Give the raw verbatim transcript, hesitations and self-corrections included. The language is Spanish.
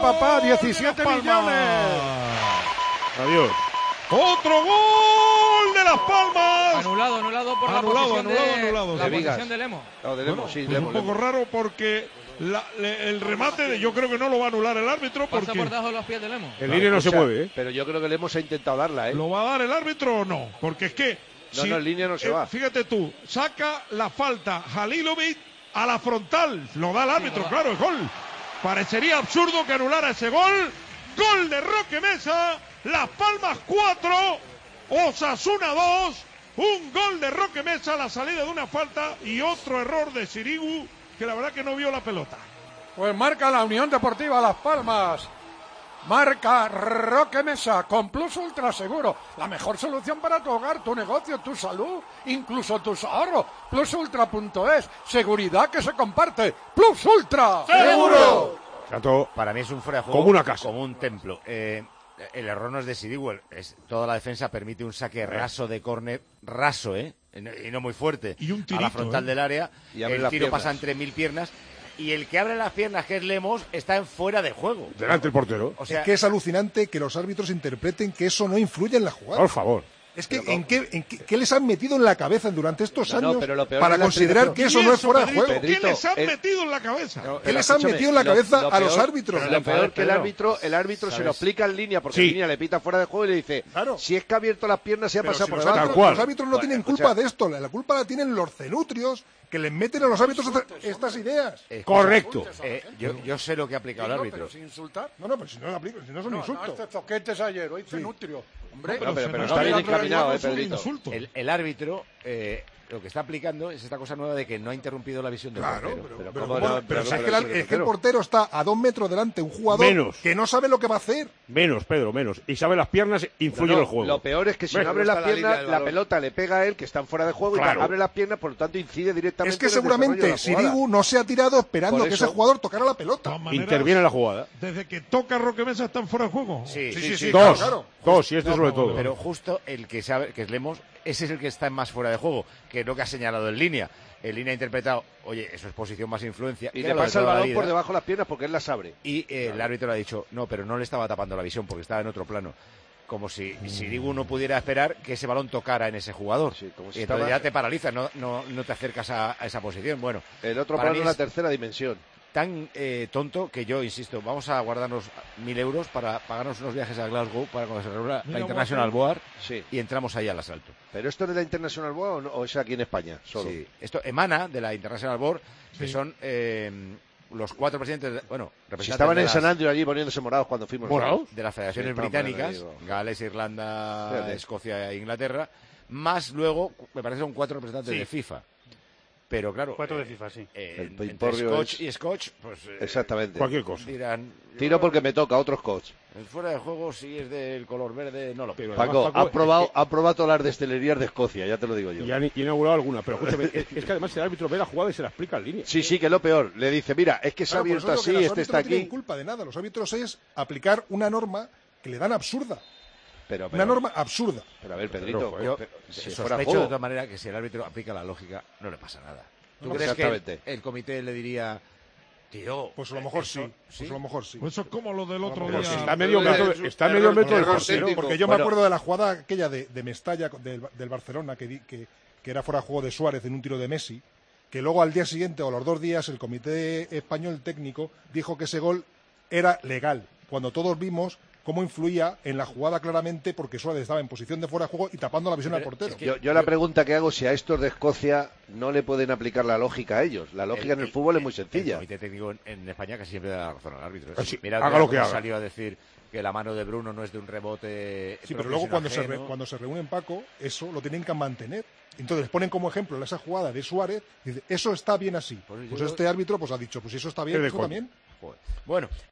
papá, diecisiete millones. Adiós. Otro gol de Las Palmas. Anulado, anulado por anulado, la posición anulado, de, anulado. la De posición de Lemos. No, de Lemos, Bueno, sí, pues Lemos, un poco Lemos. raro porque la, le, el remate, de, yo creo que no lo va a anular el árbitro porque Pasa por debajo de los pies de Lemos. El línea no se mueve, ¿eh? Pero yo creo que Lemos ha intentado darla, ¿eh? ¿lo va a dar el árbitro o no? Porque es que No, no, en línea no se eh, va. Fíjate tú, saca la falta Halilovic a la frontal, lo da el árbitro, Sí, claro, es gol. Parecería absurdo que anulara ese gol. Gol de Roque Mesa, Las Palmas cuatro, Osasuna dos. Un gol de Roque Mesa a la salida de una falta y otro error de Sirigu, que la verdad que no vio la pelota. Pues marca la Unión Deportiva Las Palmas. Marca Roque Mesa con Plus Ultra Seguro. La mejor solución para tu hogar, tu negocio, tu salud, incluso tus ahorros. plus ultra punto es. Seguridad que se comparte. Plus Ultra. ¡Seguro! Chato, Para mí es un fuera de juego como una casa. como un templo. Eh, el error no es de Sirigu, es toda la defensa permite un saque raso de córner, raso, ¿eh? Y no muy fuerte. Y un tirito, a la frontal ¿eh? del área. Y abre El las tiro piernas. pasa entre mil piernas. Y el que abre las piernas, que es Lemos, está en fuera de juego. delante el portero. O sea, Es que es alucinante que los árbitros interpreten que eso no influye en la jugada. Por favor. Es que, ¿en qué, en qué, qué les han metido en la cabeza durante estos No, no, años pero lo peor para es la considerar que eso no es fuera de Pedrito, juego? ¿Qué Pedrito, les han eh, metido en la cabeza? No, ¿Qué pero les han escúchame, metido en la lo- cabeza lo a los peor- árbitros? Lo peor que el Pedro, árbitro, el árbitro se lo ¿sabes? explica en línea, porque Sí. en línea le pita fuera de juego y le dice, Claro. si es que ha abierto las piernas y ha Pero pasado si por los, debajo. árbitros, Tal cual. los árbitros no Bueno, tienen escucha. culpa de esto, la culpa la tienen los cenutrios que les meten a los árbitros esta- estas ideas. eh, Correcto. eh, yo, yo sé lo que ha aplicado el No, árbitro. pero sin insultar. No, no, pero si no lo aplico, si no son No, no, insultos. este zoquetes ayer, hoy cenutrio. Hombre, No, pero- se pero nos está bien habla encaminado, de eh, es un Pedrito. insulto. El, el árbitro eh, lo que está aplicando es esta cosa nueva de que no ha interrumpido la visión del Claro, portero. pero, Pero pero ¿cómo ¿cómo? no? Pero Pero si es ¿cómo que, no? el, Pero- es que el portero está a dos metros delante, un jugador Menos. que no sabe lo que va a hacer. Menos, Pedro, menos. Y sabe las piernas, influye No, en el juego. Lo peor es que si Ves, no abre no las está la línea piernas, del la balón. pelota le pega a él, que está en fuera de juego, Claro. y abre las piernas, por lo tanto incide directamente Es que en el desarrollo seguramente de la jugada. Sirigu no se ha tirado esperando Por que eso- ese jugador tocara la De pelota. todas maneras, Interviene en la jugada. Desde que toca Roque Mesa están fuera de juego. Sí, Sí, sí, sí, Dos. claro, claro. Dos, y este sobre todo. pero justo el que sabe, que es Lemos, ese es el que está más fuera de juego, que es lo que ha señalado en línea. En línea ha interpretado, oye, eso es posición más influencia. Y que le era lo de pasa el toda la balón por vida. debajo de las piernas porque él las abre. Y eh, el árbitro le ha dicho, no, pero no le estaba tapando la visión porque estaba en otro plano. Como si Sirigu no pudiera esperar que ese balón tocara en ese jugador. Sí, como si y entonces estaba- ya te paralizas, no, no, no te acercas a, a esa posición. Bueno, El otro para plano mí es la es tercera dimensión. tan eh, tonto que yo insisto, vamos a guardarnos mil euros para pagarnos unos viajes a Glasgow para cuando se reúna Mira, la International Board Sí. y entramos ahí al asalto. ¿Pero esto es de la International Board o, no- o es aquí en España solo? Sí. Esto emana de la International Board, que Sí. son eh, los cuatro presidentes, de- bueno, Si representantes estaban de en las, San Andrew allí poniéndose morados cuando fuimos. ¿Morados? de las federaciones Sí, no, británicas, pero digo- Gales, Irlanda, Fíjate. Escocia e Inglaterra, más luego, me parece, son cuatro representantes Sí. de FIFA. Pero claro, Cuatro de eh, FIFA, sí. eh, El entre pimporrio Scotch es- y Scotch, pues eh, Exactamente. Cualquier cosa. dirán, Tiro porque me toca, otros coach. el fuera de juego si es del color verde, no lo Pero pido. Paco, además, Paco, ha probado, es ha probado todas las destilerías de Escocia, ya te lo digo yo. Y han y han inaugurado alguna. Pero escúchame, es, es que además el árbitro ve la jugada y se la explica en línea. Sí, sí, que es lo peor. Le dice, mira, es que se ha Claro, por eso abierto digo que así, los este árbitros está no tienen aquí. culpa de nada. Los árbitros es aplicar una norma que le dan absurda. Pero, pero, Una norma absurda. pero a ver, Pedrito, Pero, Yo pero- si sospecho fuera de juego. todas maneras que si el árbitro aplica la lógica, no le pasa nada. ¿Tú No, crees que exactamente. el, el comité le diría, tío, Pues a lo mejor eso- sí. Pues a lo mejor sí. Pues eso es como lo del otro Pero día. si está a medio Error- metro, está a error- medio metro del error portero. técnico. Porque yo Bueno. me acuerdo de la jugada aquella de, de Mestalla del, del Barcelona, que, di- que, que era fuera de juego de Suárez en un tiro de Messi, que luego al día siguiente o a los dos días el comité español técnico dijo que ese gol era legal, cuando todos vimos cómo influía en la jugada claramente porque Suárez estaba en posición de fuera de juego y tapando la visión al portero. Yo, yo la pregunta que hago, si a estos de Escocia no le pueden aplicar la lógica a ellos. La lógica en el fútbol es muy El sencilla. comité técnico en, en España casi siempre da la razón al árbitro. ¿eh? Ah, sí, Mira, haga mira lo que cómo haga. salió a decir que la mano de Bruno no es de un rebote. Sí, pero propio, luego sino cuando se, ajeno. re- cuando se reúnen Paco, eso lo tienen que mantener. Entonces ponen como ejemplo esa jugada de Suárez, y dice, eso está bien así. Pues Pues yo- este árbitro pues ha dicho, pues si eso está bien, Es de eso coña. también. Joder. Bueno,